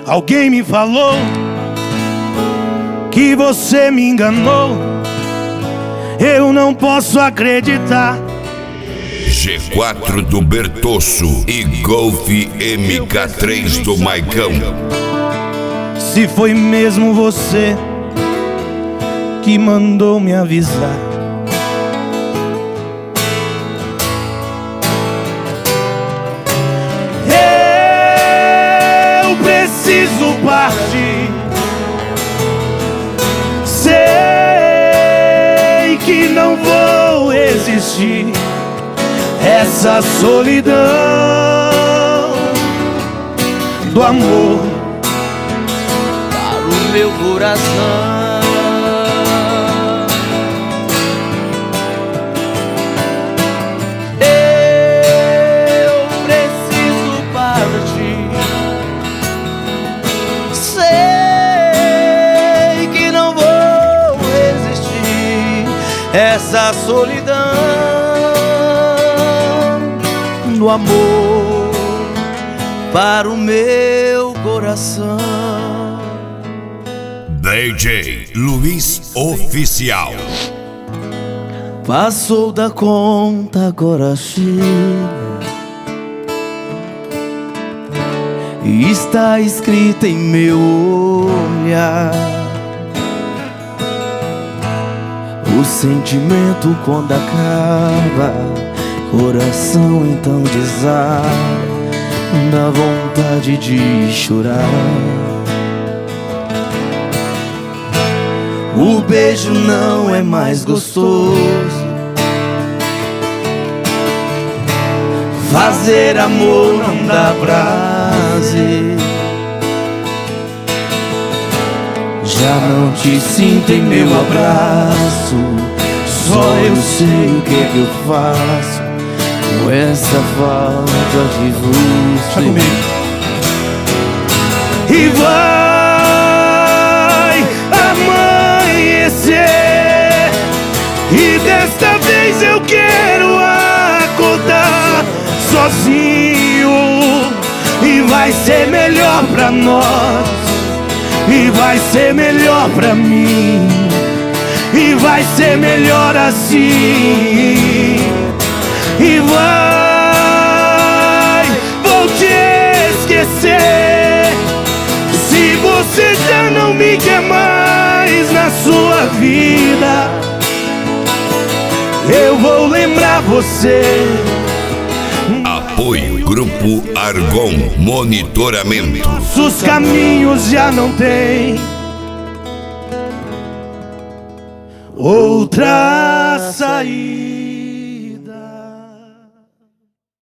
Alguém me falou que você me enganou. Eu não posso acreditar. G4 do Bertosso e Golf MK3 do Maicão. Se foi mesmo você que mandou me avisar, eu preciso partir. Sei que não vou resistir essa solidão do amor para o meu coração. Eu preciso partir. Sei que não vou resistir essa solidão do amor para o meu coração. DJ Luiz Oficial. Passou da conta, agora chega. E está escrita em meu olhar. O sentimento quando acaba, coração então desaba, dá vontade de chorar. O beijo não é mais gostoso, fazer amor não dá prazer. Já não te sinto em meu abraço, só eu sei o que eu faço com essa falta de você. E vai amanhecer, e desta vez eu quero acordar sozinho. E vai ser melhor pra nós, e vai ser melhor pra mim, e vai ser melhor assim. E vou te esquecer. Se você já não me quer mais na sua vida, eu vou lembrar você. Apoio Grupo Argon Monitoramento. Os caminhos já não tem outra saída.